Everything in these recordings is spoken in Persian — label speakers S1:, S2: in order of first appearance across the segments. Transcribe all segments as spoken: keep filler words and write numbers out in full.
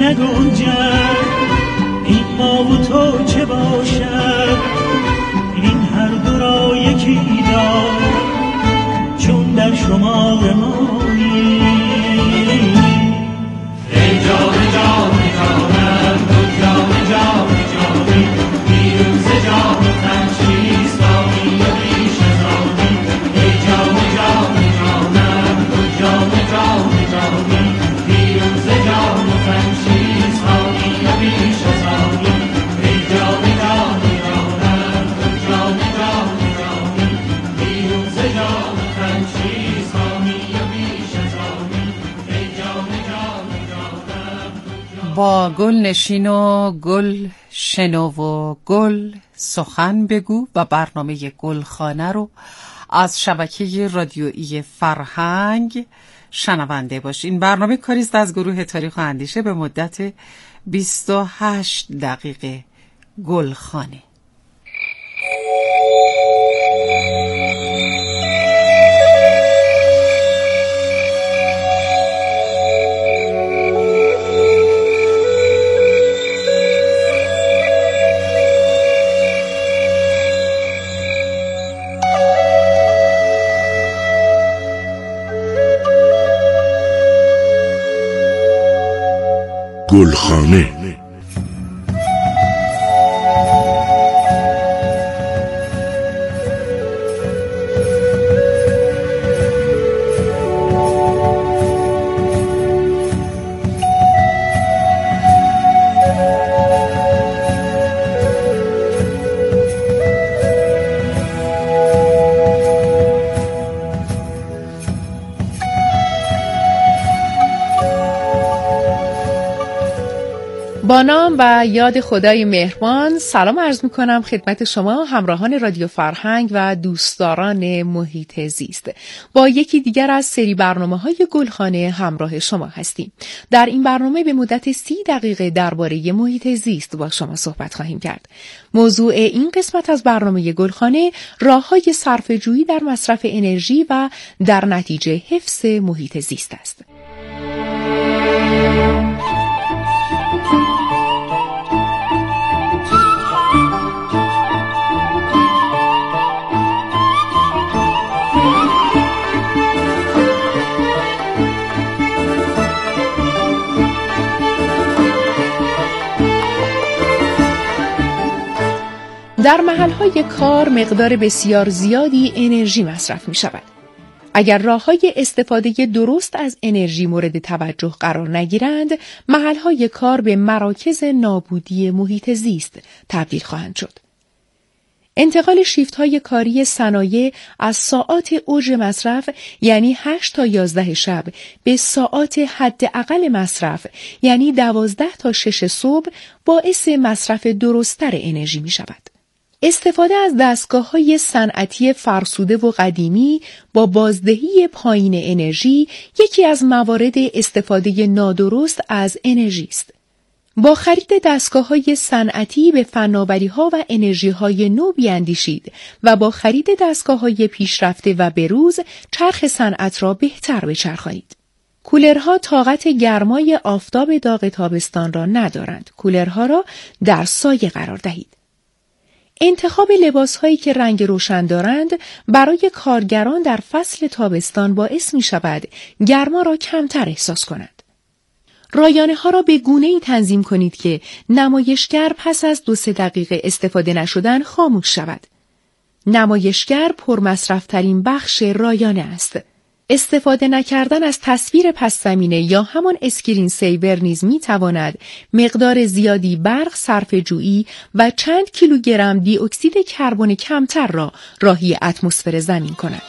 S1: نگنجد این ما و تو چه باشد این هر دو را یکی دار چون در شمار مایی ای جان جان جانم تو جان جان جانی بیرون ز جان تن چیست آنی و بیش از آنی ای جان جان جانم تو جان جان جانی بیرون ز جان تن چیست آنی و بیش از آنی ای جان جان جانم تو جان جان جانی بیرون ز جان تن چیست آنی و بیش از آنی ای جان جان جانم
S2: با گل نشین و گل شنو و گل سخن بگو و برنامه گلخانه رو از شبکه رادیویی فرهنگ شنونده باشین. این برنامه کاری است از گروه تاریخ و اندیشه به مدت بیست و هشت دقیقه. گلخانه.
S3: گلخانه.
S4: با نام و یاد خدای مهربان سلام عرض میکنم خدمت شما همراهان رادیو فرهنگ و دوستداران محیط زیست. با یکی دیگر از سری برنامه‌های گلخانه همراه شما هستیم. در این برنامه به مدت سی دقیقه درباره محیط زیست با شما صحبت خواهیم کرد. موضوع این قسمت از برنامه گلخانه راه‌های صرفه‌جویی در مصرف انرژی و در نتیجه حفظ محیط زیست است. در محل‌های کار مقدار بسیار زیادی انرژی مصرف می‌شود. اگر راه‌های استفاده درست از انرژی مورد توجه قرار نگیرند، محل‌های کار به مراکز نابودی محیط زیست تبدیل خواهند شد. انتقال شیفت‌های کاری صنایع از ساعات اوج مصرف یعنی هشت تا یازده شب به ساعات حداقل مصرف یعنی دوازده تا شش صبح باعث مصرف درست‌تر انرژی می‌شود. استفاده از دستگاه‌های صنعتی فرسوده و قدیمی با بازدهی پایین انرژی یکی از موارد استفاده نادرست از انرژی است. با خرید دستگاه‌های صنعتی به فناوری‌ها و انرژی‌های نو بیاندیشید و با خرید دستگاه‌های پیشرفته و بروز چرخ صنعت را بهتر بچرخانید. کولرها طاقت گرمای آفتاب داغ تابستان را ندارند. کولرها را در سایه قرار دهید. انتخاب لباس‌هایی که رنگ روشن دارند برای کارگران در فصل تابستان باعث می‌شود گرما را کمتر احساس کنند. رایانه‌ها را به گونه‌ای تنظیم کنید که نمایشگر پس از دو سه دقیقه استفاده نشدن خاموش شود. نمایشگر پرمصرف‌ترین بخش رایانه است. استفاده نکردن از تصویر پس زمینه یا همان اسکرین سیور نیز می تواند مقدار زیادی برق صرفه‌جویی و چند کیلوگرم دی اکسید کربن کمتر را راهی اتمسفر زمین کند.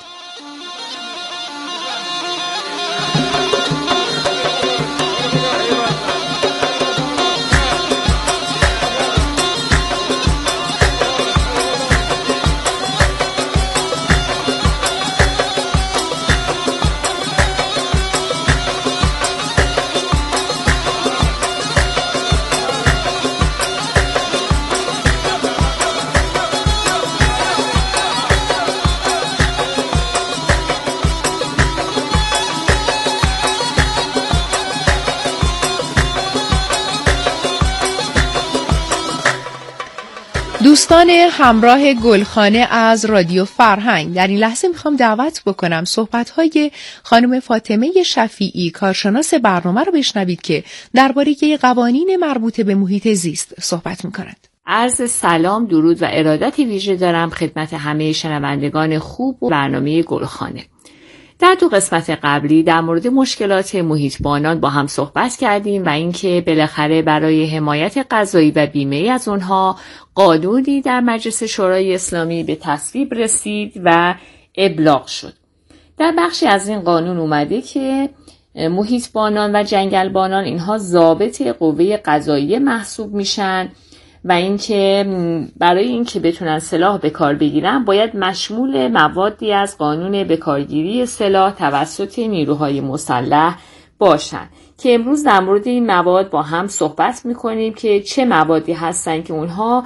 S4: دوستان همراه گلخانه از رادیو فرهنگ، در این لحظه میخوام دعوت بکنم صحبت‌های خانم فاطمه شفیعی کارشناس برنامه رو بشنوید که درباره قوانین مربوط به محیط زیست صحبت میکنند.
S3: عرض سلام، درود و ارادت ویژه دارم خدمت همه شنوندگان خوب و برنامه گلخانه. در دو قسمت قبلی در مورد مشکلات محیطبانان با هم صحبت کردیم و اینکه بالاخره برای حمایت غذایی و بیمه از اونها قانونی در مجلس شورای اسلامی به تصویب رسید و ابلاغ شد. در بخشی از این قانون اومده که محیطبانان و جنگلبانان اینها ضابط قوه قضاییه محسوب میشن و اینکه برای اینکه بتونن سلاح به کار بگیرن باید مشمول موادی از قانون بکارگیری سلاح توسط نیروهای مسلح باشن که امروز در مورد این مواد با هم صحبت میکنیم که چه موادی هستن که اونها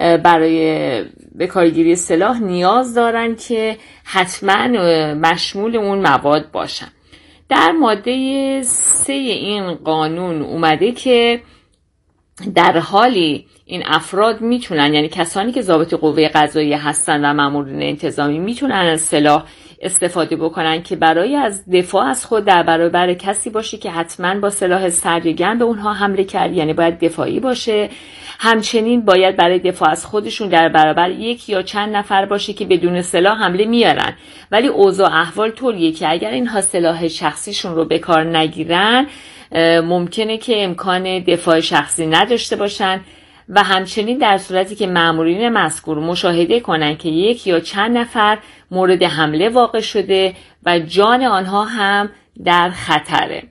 S3: برای بکارگیری سلاح نیاز دارن که حتما مشمول اون مواد باشن. در ماده سه این قانون اومده که در حالی این افراد میتونن، یعنی کسانی که ضابط قوه قضاییه هستن و مامورین انتظامی میتونن از سلاح استفاده بکنن که برای از دفاع از خود در برابر کسی باشه که حتما با سلاح سرگرم به اونها حمله کرد، یعنی باید دفاعی باشه. همچنین باید برای دفاع از خودشون در برابر یک یا چند نفر باشه که بدون سلاح حمله میارن، ولی اوضاع احوال طوریه که اگر اینها سلاح شخصیشون رو به کار نگیرن ممکنه که امکان دفاع شخصی نداشته باشن و همچنین در صورتی که مامورین مذکور مشاهده کنن که یک یا چند نفر مورد حمله واقع شده و جان آنها هم در خطره.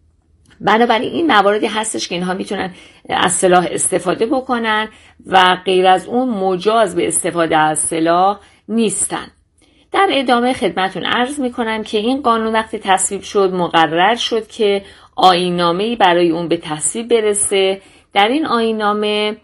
S3: بنابراین این مواردی هستش که اینها میتونن از سلاح استفاده بکنن و غیر از اون مجاز به استفاده از سلاح نیستن. در ادامه خدمتون عرض میکنم که این قانون وقتی تصویب شد مقرر شد که آیین‌نامه‌ای برای اون به تصویب برسه. در این آیین‌نامه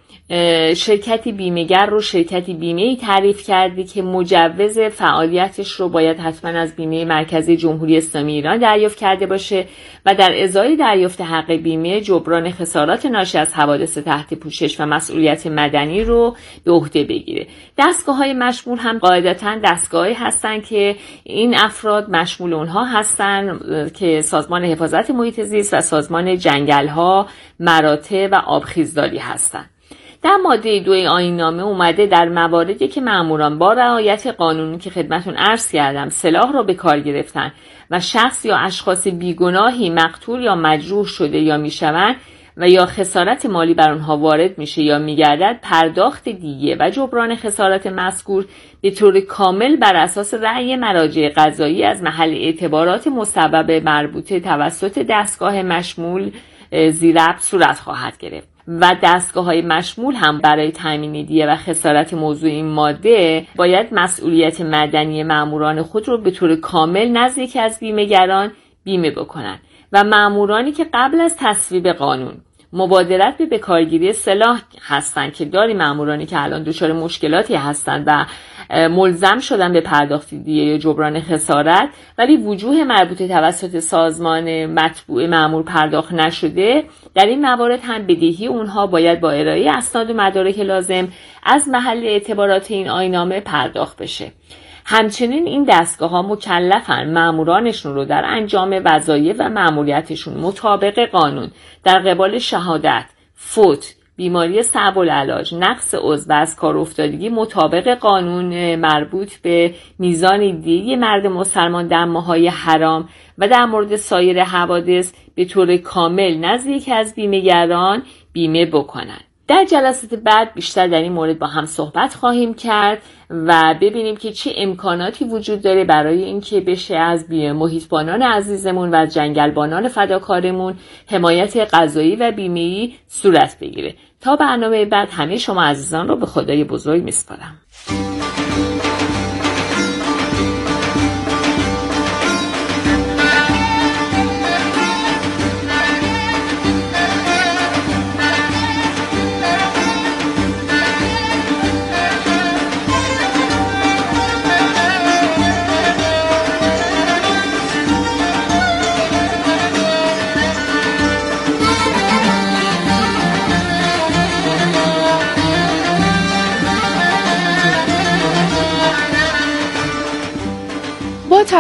S3: شرکتی بیمه‌گر رو شرکتی بیمه‌ای تعریف کرده که مجوز فعالیتش رو باید حتما از بیمه مرکزی جمهوری اسلامی ایران دریافت کرده باشه و در ازای دریافت حق بیمه جبران خسارات ناشی از حوادث تحت پوشش و مسئولیت مدنی رو به عهده بگیره. دستگاه‌های مشمول هم قاعدتاً دستگاهی هستن که این افراد مشمول اونها هستن که سازمان حفاظت محیط زیست و سازمان جنگل‌ها، مراتع و آبخیزداری هستن. در ماده دو آیین‌نامه اومده در مواردی که ماموران با رعایت قانونی که خدمتون عرض کردم سلاح را به کار گرفتن و شخص یا اشخاص بیگناهی مقتول یا مجروح شده یا میشوند و یا خسارت مالی بر آنها وارد میشه یا میگردد، پرداخت دیه و جبران خسارت مذکور به طور کامل بر اساس رأی مراجع قضایی از محل اعتبارات مسبب مربوطه توسط دستگاه مشمول زیربط صورت خواهد گرفت و دستگاه‌های مشمول هم برای تامین دیه و خسارت موضوع این ماده باید مسئولیت مدنی ماموران خود رو به طور کامل نزد یکی از بیمه‌گران بیمه بکنن و مامورانی که قبل از تصویب قانون مبادرت به بکارگیری سلاح هستن که داری مامورانی که الان دچار مشکلاتی هستن و ملزم شدن به پرداخت دیه یا جبران خسارت ولی وجوه مربوطه توسط سازمان متبوع مامور پرداخت نشده، در این موارد هم بدهی اونها باید با ارائه اسناد و مدارک لازم از محل اعتبارات این آیین‌نامه پرداخت بشه. همچنین این دستگاه ها مکلفن مامورانشون رو در انجام وظایف و ماموریتشون مطابق قانون در قبال شهادت، فوت، بیماری صعب العلاج، نقص عضو و از کار افتادگی مطابق قانون مربوط به میزان دیه مرد مسلمان در ماهای حرام و در مورد سایر حوادث به طور کامل نزد یکی از بیمه‌گران بیمه بکنن. در جلسات بعد بیشتر در این مورد با هم صحبت خواهیم کرد و ببینیم که چه امکاناتی وجود داره برای اینکه بشه از محیطبانان عزیزمون و از جنگلبانان فداکارمون حمایت قضایی و بیمه‌ای صورت بگیره. تا برنامه بعد همه شما عزیزان رو به خدای بزرگ میسپارم.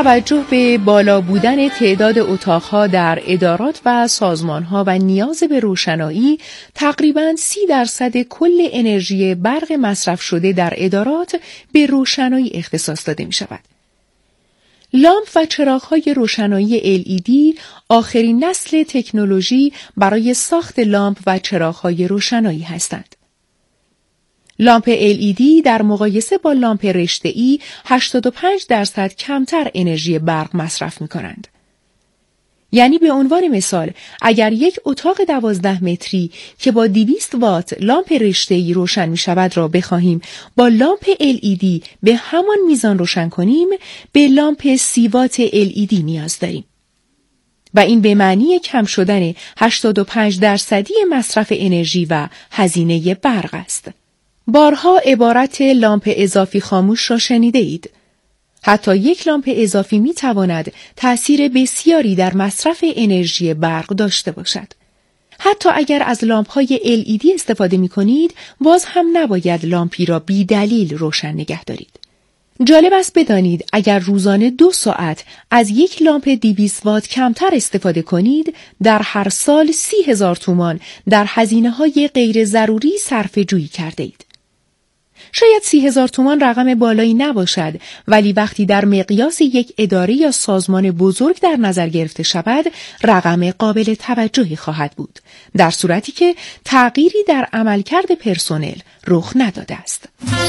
S4: توجه به بالا بودن تعداد اتاقها در ادارات و سازمانها و نیاز به روشنایی، تقریباً سی درصد کل انرژی برق مصرف شده در ادارات به روشنایی اختصاص داده می شود. لامپ و چراغ‌های روشنایی ال ای دی آخرین نسل تکنولوژی برای ساخت لامپ و چراغ‌های روشنایی هستند. لامپ ال ای دی در مقایسه با لامپ رشته‌ای هشتاد و پنج درصد کمتر انرژی برق مصرف می‌کنند. یعنی به عنوان مثال اگر یک اتاق دوازده متری که با دویست وات لامپ رشته‌ای روشن می‌شود را بخواهیم با لامپ ال ای دی به همان میزان روشن کنیم، به لامپ سی وات ال ای دی نیاز داریم. و این به معنی کم شدن هشتاد و پنج درصدی مصرف انرژی و هزینه برق است. بارها عبارت لامپ اضافی خاموش را شنیده اید. حتی یک لامپ اضافی می تواند تأثیر بسیاری در مصرف انرژی برق داشته باشد. حتی اگر از لامپ‌های ال ای دی استفاده می کنید، باز هم نباید لامپی را بی دلیل روشن نگه دارید. جالب است بدانید اگر روزانه دو ساعت از یک لامپ دویست وات کمتر استفاده کنید، در هر سال سی هزار تومان در هزینه‌های غیر ضروری صرفه جویی کرده اید. شاید سی هزار تومان رقم بالایی نباشد، ولی وقتی در مقیاس یک اداره یا سازمان بزرگ در نظر گرفته شود، رقم قابل توجهی خواهد بود، در صورتی که تغییری در عملکرد پرسنل رخ نداده است.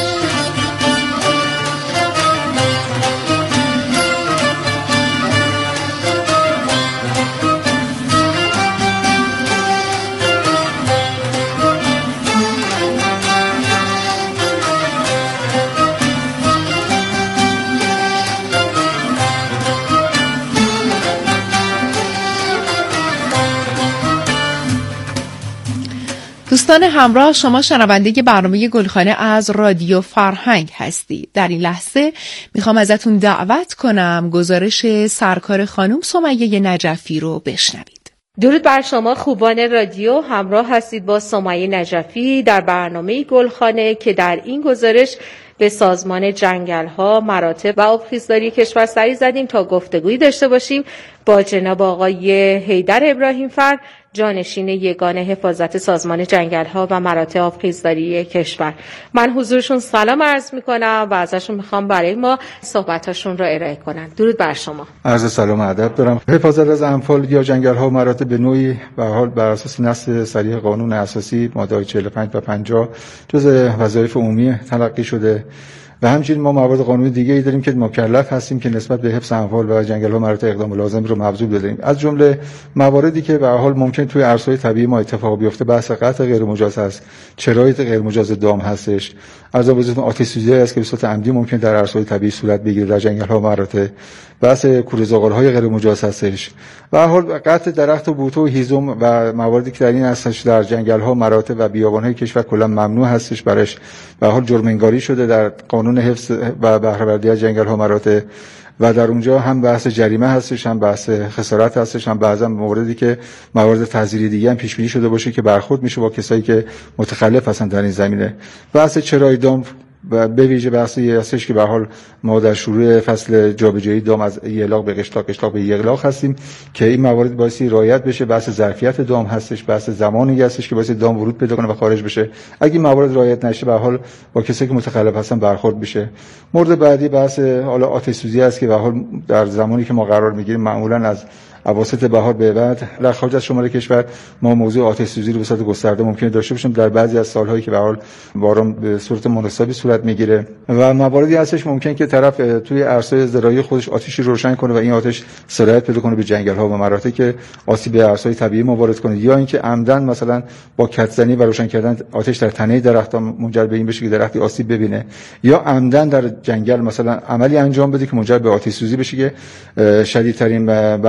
S4: دوستان همراه، شما شنونده برنامه گلخانه از رادیو فرهنگ هستید. در این لحظه میخوام ازتون دعوت کنم گزارش سرکار خانم سمیه نجفی رو بشنوید.
S5: درود بر شما خوبان رادیو، همراه هستید با سمیه نجفی در برنامه گلخانه که در این گزارش به سازمان جنگل‌ها، مراتب و آبخیزداری کشور سری زدیم تا گفتگویی داشته باشیم با جناب آقای حیدر ابراهیم فر، جانشین یگان حفاظت سازمان جنگل‌ها و مراتع آبخیزداری کشور. من حضورشون سلام عرض می‌کنم و ازشون می‌خوام برای ما صحبتاشون رو ارائه کنن. درود بر شما.
S6: عرض سلام و ادب دارم. حفاظت از انفال یا جنگل‌ها و مراتع به نوعی به حال بر اساس نص صریح قانون اساسی ماده‌های چهل و پنج و پنجاه جزء وظایف عمومی تلقی شده و همچنین ما موارد قانونی دیگه ای داریم که مکلف هستیم که نسبت به حفظ اموال و جنگل‌ها و مراتع اقدام لازم رو مبذول بدهیم. از جمله مواردی که به هر حال ممکن توی عرصه‌های طبیعی ما اتفاق بیفته، بحث قطع غیر مجاز هست، شرایط غیر مجاز دام هستش، از وجود آتش سوزی است که به صورت عمدی ممکن در عرصه‌های طبیعی صورت بگیره در جنگل‌ها و مراتع، بحث کوره زغال‌های غیر مجاز هستش و هر حال قطع درخت و بوته و هیزم و مواردی که در این هستش در جنگل‌ها، مراتع و بیابان‌های کشور کلا ممنوع هستش، برش به هر حال جرم انگاری شده در قانون حفظ و بهره برداری از جنگل‌ها و مراتع و در اونجا هم بحث جریمه هستش، هم بحث خسارت هستش، هم بعضا مواردی که موارد تعزیری دیگه هم پیش بینی شده باشه که برخورد میشه با کسایی که متخلف هستن در این زمینه. بحث چرای دام و به ویژه بحثی هستش که به حال ما در شروع فصل جابجایی دام از یغلاق به قشلاق، قشلاق به یغلاق هستیم که این موارد باعثی رعایت بشه. بحث ظرفیت دام هستش، بحث زمانی هستش که باعث دام ورود پیدا کنه و خارج بشه. اگه این موارد رعایت نشه به حال با کسایی که متخلف هستن برخورد بشه. مورد بعدی بحث حالا آتش سوزی است که به حال در زمانی که ما قرار میگیریم معمولا از اواسط بهار به بعد در خارج از شمال کشور ما موضوع آتش سوزی رو به صورت گسترده ممکنه داشته باشیم در بعضی از سالهایی که به حال باران به صورت مناسبی صورت میگیره و مواردی هستش ممکن که طرف توی عرصه زراعی خودش آتشی روشن کنه و این آتش سرایت پیدا کنه به جنگل‌ها و مراتع که آسیب به عرصه‌های طبیعی ما وارد کنه، یا اینکه عمدن مثلا با کتزنی و روشن کردن آتش در تنه درخت‌ها منجر به این بشه که درختی آسیب ببینه، یا عمدن در جنگل مثلا عملی انجام بده که منجر به آتش سوزی بشه که شدیدترین برخورد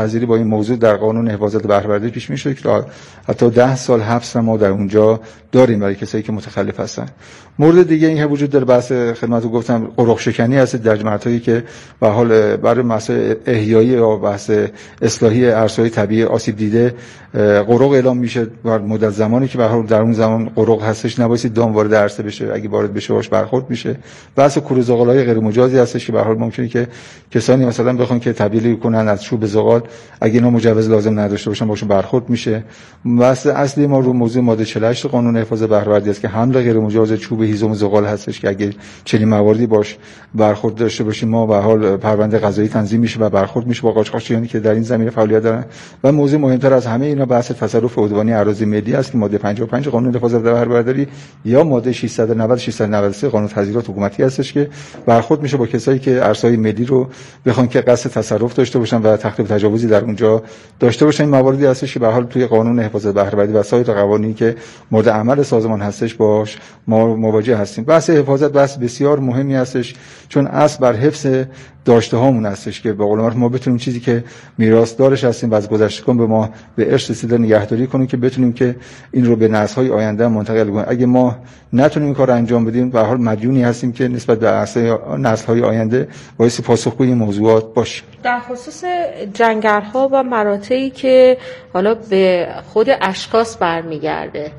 S6: تحذیری با این موضوع در قانون حفاظت بهره برداری پیش میشه که حتی ده سال حبس ما در اونجا داریم برای کسایی که متخلف هستن. مورد دیگه این که وجود داره بحث خدمتتون گفتم قرق شکنی هست در مردایی که به حال برای مسائل احیایی یا بحث اصلاحی ارزهای طبیعی آسیب دیده قرق اعلام میشه بر مدت زمانی که به حال در اون زمان قرق هستش نباید دام وارد عرصه بشه، اگه وارد بشه باش برخورد میشه. بحث کوره زغال‌های غیر مجازی هستش که به حال ممکنه که کسانی مثلا بخوان که تبدیل کنن از چوب زغال اگه اینا مجوز لازم نداشته باشن باشون برخورد میشه. بحث اصلی ما رو موضوع ماده چهل و هشت قانون حفاظت بهره برداری است که حمل غیر مجاز چوب هیزم زغال هستش که اگه چنین مواردی باش برخورد داشته باشیم ما به حال پرونده قضایی تنظیم میشه و برخورد میشه با قاچاقچیانی که در این زمینه فعالیت دارن. و موضوع مهمتر از همه اینا بحث تصرف عدوانی اراضی ملی است که ماده پنجاه و پنج قانون حفاظت بهره برداری یا ماده ششصد و نود ششصد و نود و سه قانون تظاهرات حکومتی هستش که برخورد میشه با کسایی که ارزهای ملی رو بخوان که قصد تصرف داشته باشن و تخریب تجاوزی در اونجا داشته باشن. این مواردی هستش که به حال توی قانون حفاظت بهره برداری و سایر قوانینی که مورد عمل سازمان هستش باش ما مواجه هستیم. بحث حفاظت بحث بسیار مهمی هستش چون اصل بر حفظ داشته هامون هستش که به قول معروف ما بتونیم چیزی که میراث دارش هستیم و از گذشتگان به ما به ارث رسیده نگهداری کنیم که بتونیم که این رو به نسل‌های آینده منتقل کنیم. اگه ما نتونیم این کار رو انجام بدیم به هر حال مدیونی هستیم که نسبت به نسل‌های آینده باعث پاسخگویی این موضوعات باشیم.
S5: در خصوص جنگل‌ها و مراتعی که حالا به خود اشخاص برمیگرده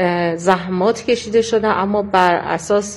S5: زحمات کشیده شده اما بر اساس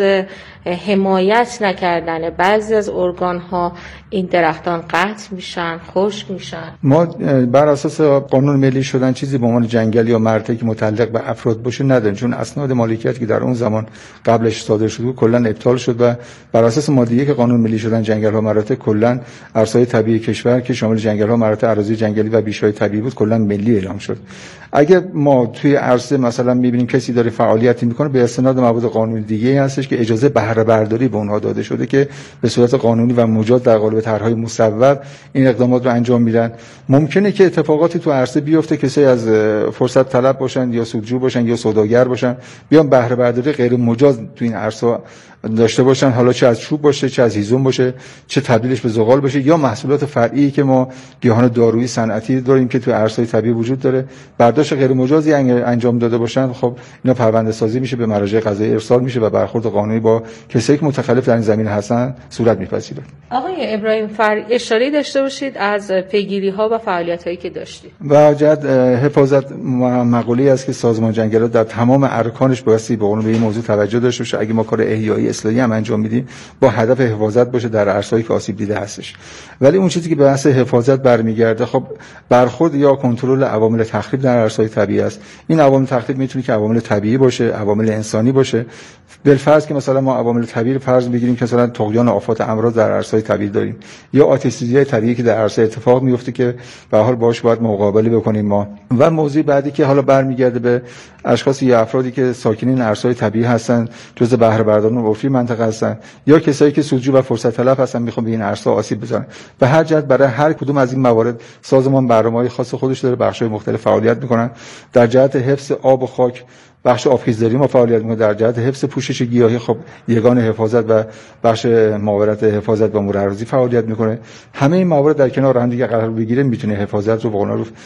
S5: حمایت نکردن بعضی از ارگان‌ها این درختان قطع میشن، خشک میشن.
S6: ما بر اساس قانون ملی شدن چیزی به عنوان جنگل یا مرتعی که متعلق به افراد باشه نداریم چون اسناد مالکیتی که در اون زمان قبلش صادر شده کلا ابطال شد و بر اساس ماده یک قانون ملی شدن جنگل‌ها مراتع کلا ارزهای طبیعی کشور که شامل جنگل‌ها مراتع اراضی جنگلی و بیش‌های طبیعی بود کلا ملی اعلام شد. اگه ما توی عرصه مثلا می‌بینیم کسی داره فعالیتی می‌کنه به استناد مواد قانونی دیگه‌ای هستش که اجازه بهره برداری به اونها داده شده که به صورت قانونی و مجاز در قالب طرح‌های مصوب این اقدامات رو انجام میدن. ممکنه که اتفاقاتی تو عرصه بیفته کسایی از فرصت طلب باشن یا سودجو باشن یا سوداگر باشن بیان بهره برداری غیر مجاز تو این عرصه داشته باشن، حالا چه از چوب باشه چه از هیزم باشه چه تبدیلش به زغال باشه یا محصولات فرعی که ما گیاهان دارویی صنعتی داریم که تو عرصه‌های طبیعی وجود داره برداشت غیر مجازی انجام داده باشن خب اینا پرونده سازی میشه به مراجع قضایی ارسال میشه و برخورد قانونی با کسایی که متخلف در این زمینه هستن صورت میپذیره.
S5: آقای ابراهیم فر اشاره داشته باشید از پیگیری‌ها و فعالیت‌هایی که داشتید.
S6: و جد حفاظت مقوله‌ای است که سازمان جنگلات در تمام ارکانش بایستی به اون به این موضوع توجه داشته باشه. اگه ما کار احیایی اصلاحی هم انجام میدیم با هدف حفاظت باشه در ارزهایی که آسیب دیده هستش. ولی اون چیزی که به بحث حفاظت برمیگرده خب برخورد یا کنترل عوامل تخریب در ارزهای طبیعی است. این عوامل تخریب میتونه که عوامل طبیعی باشه، عوامل انسانی باشه. بالفرض که مثلا ما عوامل طبیعی فرض بگیریم که مثلا طغیان و آفات امراض در ارزهای طبیعی داریم یا آتش‌سوزی‌های طبیعی که در عرصه اتفاق میفته که به هر حال باهاش باید مقابله بکنیم ما. و موضوع بعدی که حالا برمیگرده به اشخاص یا افرادی که ساکنین ارزهای طبیعی هستن، جزء بهره برداران عرفی منطقه هستن یا کسایی که سودجو و فرصت طلب هستن میخوان به این ارزها آسیب بزنن. به هر جهت برای هر کدوم از این موارد سازمان برنامه‌های خاص خودش داره، بخش‌های مختلف فعالیت میکنن. در جهت حفظ آب و خاک بخش آبخیزداری ما فعالیت می‌کنه، در جهت حفظ پوشش گیاهی خب یگان حفاظت و بخش ماورات حفاظت و امور اراضی فعالیت می‌کنه. همه این موارد در کنار هم دیگه قرار بگیره میتونه حفاظت رو به قول معروف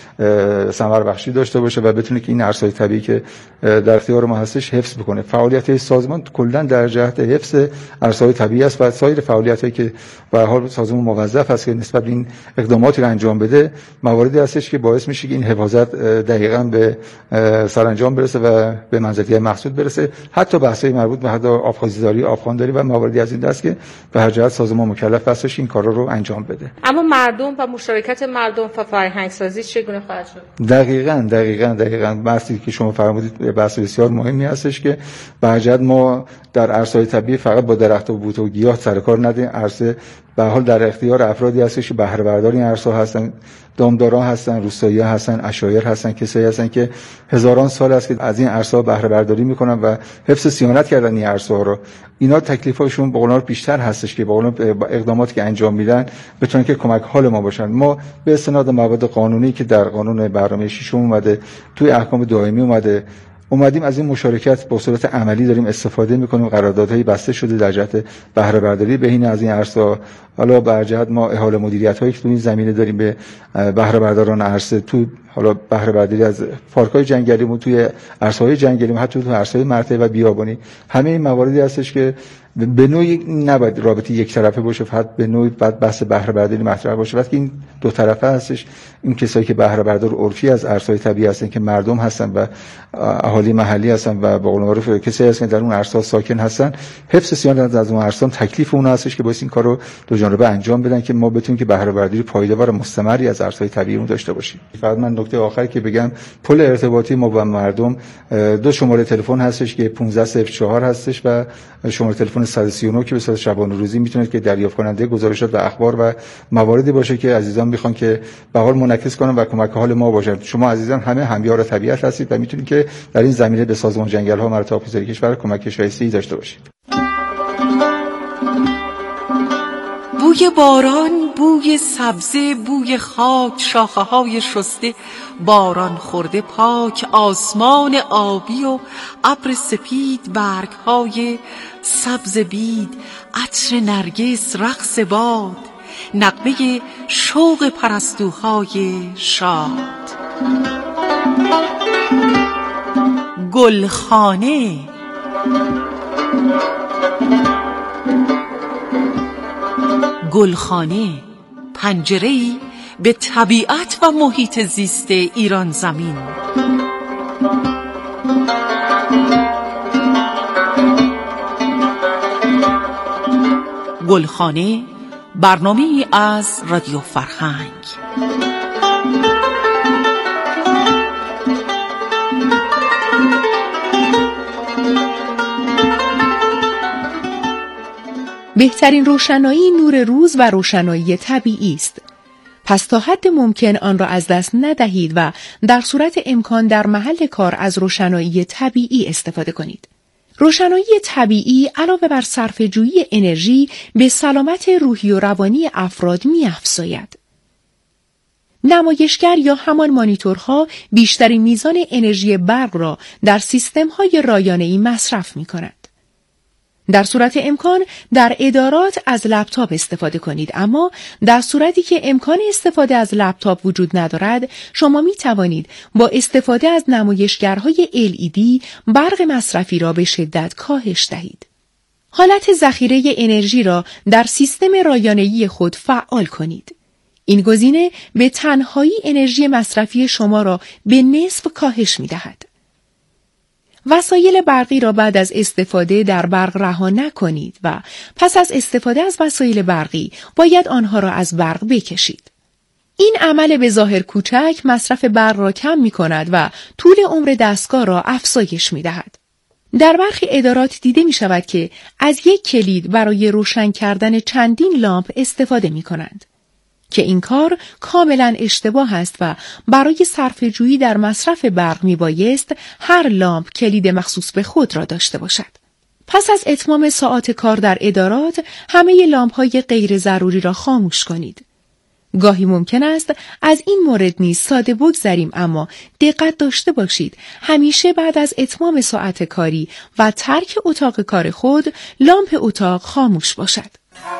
S6: ثمر بخشی داشته باشه و بتونه که این ارزهای طبیعی که در اختیار ما هستش حفظ بکنه. فعالیت سازمان کلا در جهت حفظ ارزهای طبیعی است و سایر فعالیتایی که به هر حال سازمان موظف است که نسبت به این اقداماتی رو انجام بده مواردی هستش که باعث میشه که این حفاظت دقیقاً به سرانجام برسه و به منزلت مقصود برسه. حتی بحث‌های مربوط به حد آبخوازداری، آبخوانداری و مواردی از این دست که به هر جهت سازمان مکلف هستش این کارا رو انجام بده.
S5: اما مردم و مشارکت مردم و فرهنگ‌سازی چگونه خواهد شد؟
S6: دقیقاً دقیقاً دقیقاً بحثی که شما فرمودید بحث بسیار مهمی هستش که به هر جهت ما در ارزهای طبیعی فقط با درخت و بوته و گیاه سر کار نداریم. عرصه به حال در اختیار افرادی هستش که بهره بردار این ارزها هستن، دامداران هستن، روستایی‌ها هستن، عشایر هستن، کسایی هستن که هزاران سال است که از این ارزها بهره برداری میکنن و حفظ صیانت کردن این ارزها رو. اینا تکلیفاشون به قول معروف بیشتر هستش که به قول اقداماتی که انجام میدن بتونن که کمک حال ما باشن. ما به استناد مواد قانونی که در قانون برنامه ششم اومده، توی احکام دائمی اومده، اومدیم از این مشارکت به صورت عملی داریم استفاده میکنیم. قراردادهای بسته شده در جهت بهره برداری بهینه از این ارزها. حالا بر جهت ما احاله مدیریت‌هایی که تو این زمینه داریم به بهره برداران ارزه، تو حالا بهره برداری از پارک‌های جنگلی و توی ارزهای جنگلی، حتی تو ارزهای مرتع و بیابانی، همه این مواردی هستش که به نوعی نباید رابطه یک طرفه باشه، فقط به نوعی بعد بحث بهره برداری مطرح باشه. وقتی این دو طرفه هستش، این کسایی که بهره بردار عرفی از ارزهای طبیعی هستن که مردم هستن و اهالی محلی هستن و به قول معروف کسایی هستن که در اون ارزها ساکن هستن، حفظ صیانت از اون ارزها تکلیف اون هستش که باعث این کارو دو جانبه انجام بدن که ما بتونیم که بهره برداری پایدار و مستمری از ارزهای طبیعی اون داشته باشیم. فقط من نکته آخری که بگم، پل ارتباطی ما با مردم دو شماره تلفن هستش که پانزده صفر چهار هستش و شماره تلفن صد و سی و نه که به صورت شبانه روزی میتونید که دریافت کننده گزارشات و اخبار و مواردی باشه که عزیزان میخوان که به حال منعکس کنن و کمک حال ما باشن. شما عزیزان همه همیار طبیعت هستید و میتونید که در این زمینه به سازمان جنگل‌ها مراتع آبگذاری کشور کمک شایسته‌ای داشته باشید.
S2: بوی باران، بوی سبزه، بوی خاک، شاخه‌های شسته، باران خورده پاک، آسمان آبی و ابر سپید، برگ‌های سبز بید، عطر نرگس، رقص باد، نغمه شوق پرستوهای شاد. گلخانه. گلخانه پنجره‌ای به طبیعت و محیط زیست ایران زمین. گلخانه برنامه‌ای از رادیو فرهنگ.
S4: بهترین روشنایی نور روز و روشنایی طبیعی است. پس تا حد ممکن آن را از دست ندهید و در صورت امکان در محل کار از روشنایی طبیعی استفاده کنید. روشنایی طبیعی علاوه بر صرفه‌جویی انرژی به سلامت روحی و روانی افراد می‌افزاید. نمایشگر یا همان مانیتورها بیشترین میزان انرژی برق را در سیستم‌های رایانه‌ای مصرف می‌کنند. در صورت امکان در ادارات از لپتاپ استفاده کنید، اما در صورتی که امکان استفاده از لپتاپ وجود ندارد، شما می توانید با استفاده از نمایشگرهای ال ای دی برق مصرفی را به شدت کاهش دهید. حالت ذخیره انرژی را در سیستم رایانه‌ای خود فعال کنید. این گزینه به تنهایی انرژی مصرفی شما را به نصف کاهش می دهد. وسایل برقی را بعد از استفاده در برق رها نکنید و پس از استفاده از وسایل برقی باید آنها را از برق بکشید. این عمل به ظاهر کوچک مصرف برق را کم می کند و طول عمر دستگاه را افزایش می دهد. در برخی ادارات دیده می شود که از یک کلید برای روشن کردن چندین لامپ استفاده می کنند. که این کار کاملا اشتباه است و برای صرفه‌جویی در مصرف برق می بایست هر لامپ کلید مخصوص به خود را داشته باشد. پس از اتمام ساعات کار در ادارات همه لامپ‌های غیر ضروری را خاموش کنید. گاهی ممکن است از این مورد نیز ساده بگذریم، اما دقت داشته باشید همیشه بعد از اتمام ساعت کاری و ترک اتاق کار خود لامپ اتاق خاموش باشد.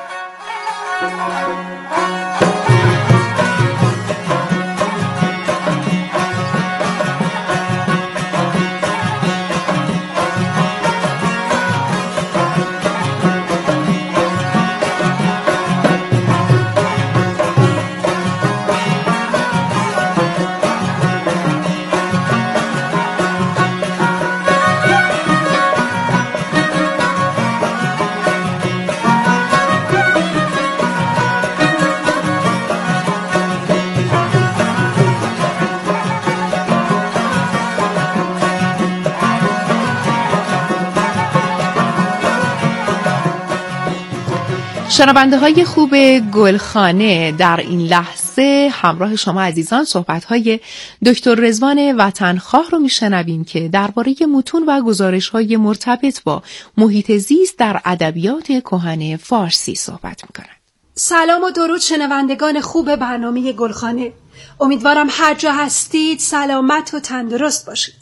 S4: شنونده های خوب گلخانه، در این لحظه همراه شما عزیزان صحبت های دکتر رضوان وطنخواه رو میشنویم که درباره متون و گزارش های مرتبط با محیط زیست در ادبیات کهن فارسی صحبت میکنند.
S7: سلام و درود شنوندگان خوب برنامه گلخانه. امیدوارم هر جا هستید سلامت و تندرست باشید.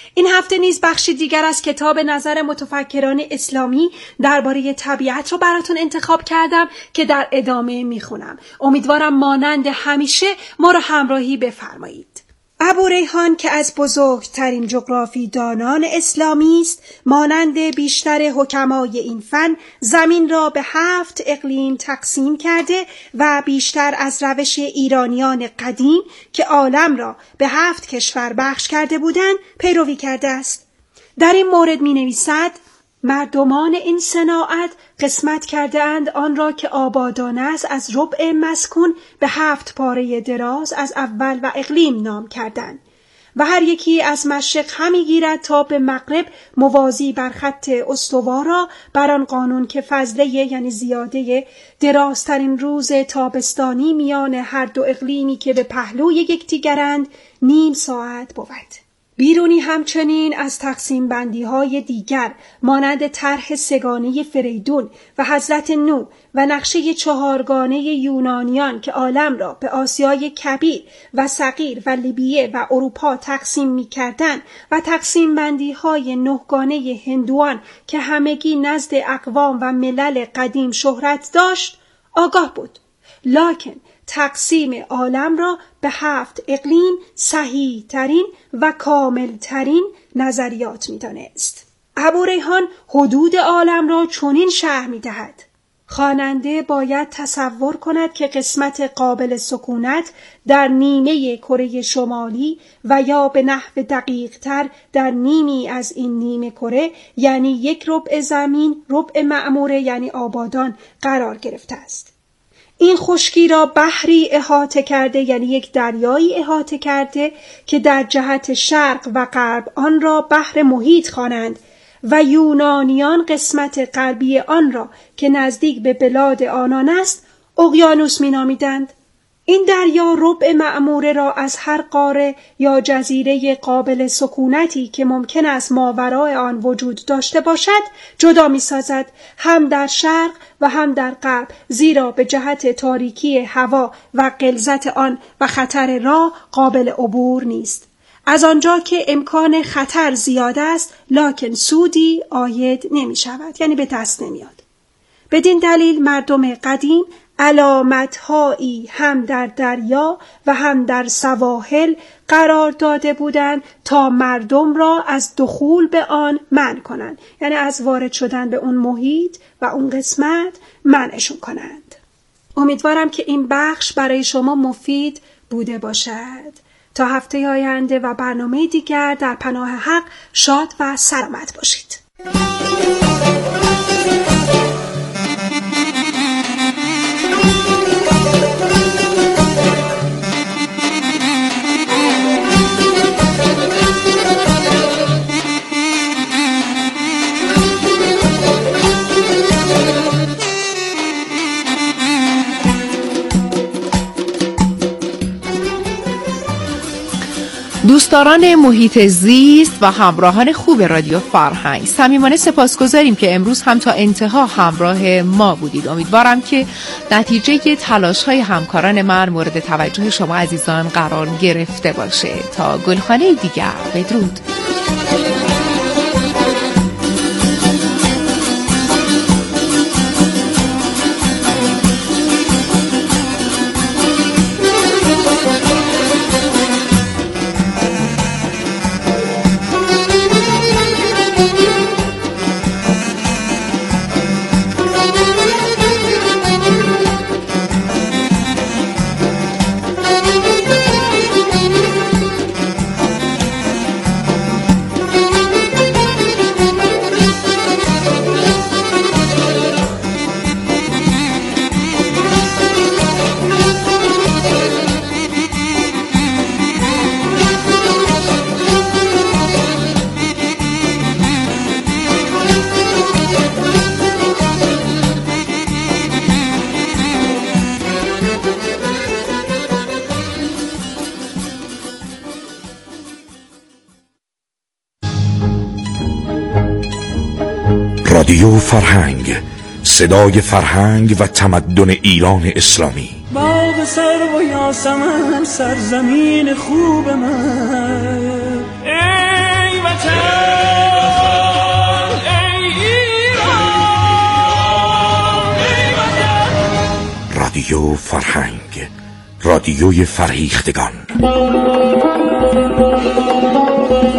S7: این هفته نیز بخشی دیگر از کتاب نظر متفکران اسلامی درباره طبیعت رو براتون انتخاب کردم که در ادامه میخونم. امیدوارم مانند همیشه ما رو همراهی بفرمایید. ابو ریحان که از بزرگترین جغرافی دانان اسلامی است، مانند بیشتر حکمای این فن زمین را به هفت اقلیم تقسیم کرده و بیشتر از روش ایرانیان قدیم که عالم را به هفت کشور بخش کرده بودند پیروی کرده است. در این مورد می نویسد: مردمان این صناعت قسمت کرده اند آن را که آبادانه است از ربع مسکون به هفت پاره دراز از اول و اقلیم نام کردند و هر یکی از مشرق همی گیرد تا به مغرب موازی بر خط استوا را بر آن قانون که فضله یعنی زیاده درازترین روز تابستانی میان هر دو اقلیمی که به پهلوی یکدیگرند نیم ساعت بود. بیرونی همچنین از تقسیم بندی های دیگر مانند طرح سگانه فریدون و حضرت نوح و نقشه چهارگانه یونانیان که عالم را به آسیای کبیر و صغیر و لیبیه و اروپا تقسیم می کردن و تقسیم بندی های نهگانه هندوان که همگی نزد اقوام و ملل قدیم شهرت داشت آگاه بود، لکن تقسیم عالم را به هفت اقلیم صحیح ترین و کامل ترین نظریات می دانست. ابو ریحان حدود عالم را چنین شرح می دهد: خواننده باید تصور کند که قسمت قابل سکونت در نیمه کره شمالی و یا به نحو دقیق تر در نیمی از این نیمه کره یعنی یک ربع زمین ربع معموره یعنی آبادان قرار گرفته است. این خشکی را بحری احاطه کرده یعنی یک دریایی احاطه کرده که در جهت شرق و غرب آن را بحر محیط خوانند و یونانیان قسمت غربی آن را که نزدیک به بلاد آنان است اقیانوس می نامیدند. این دریا ربع معموره را از هر قاره یا جزیره قابل سکونتی که ممکن است ماورای آن وجود داشته باشد جدا می سازد، هم در شرق و هم در غرب، زیرا به جهت تاریکی هوا و غلظت آن و خطر راه قابل عبور نیست. از آنجا که امکان خطر زیاد است لکن سودی عاید نمی شود، یعنی به دست نمیاد. بدین دلیل مردم قدیم علامت‌هایی هم در دریا و هم در سواحل قرار داده بودند تا مردم را از دخول به آن منع کنند، یعنی از وارد شدن به اون محیط و اون قسمت منعشون کنند. امیدوارم که این بخش برای شما مفید بوده باشد. تا هفته آینده و برنامه دیگر در پناه حق شاد و سلامت باشید.
S4: دوستداران محیط زیست و همراهان خوب رادیو فرهنگ، صمیمانه سپاسگزاریم که امروز هم تا انتها همراه ما بودید. امیدوارم که نتیجه تلاش‌های همکاران من مورد توجه شما عزیزان قرار گرفته باشه. تا گلخانه دیگر، بدرود.
S8: رادیو فرهنگ، صدای فرهنگ و تمدن ایران اسلامی.
S1: باغ سرو و یاسمن سرزمین خوب من، ای
S8: رادیو فرهنگ، رادیوی فرهیختگان.